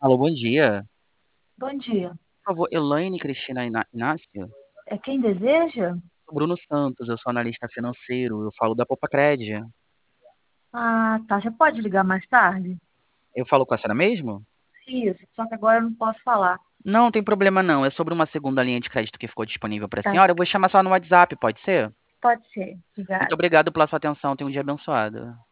Alô, bom dia. Bom dia. Por favor, Elaine Cristina Inácio? É quem deseja? Sou Bruno Santos, eu sou analista financeiro, eu falo da Poupa-Cred. Ah, tá. Você pode ligar mais tarde? Eu falo com a senhora mesmo? Isso, só que agora eu não posso falar. Não, tem problema não, é sobre uma segunda linha de crédito que ficou disponível para a Tá, senhora. Eu vou chamar só no WhatsApp, pode ser? pode ser. Muito Obrigada. obrigado pela sua atenção, tenha um dia abençoado.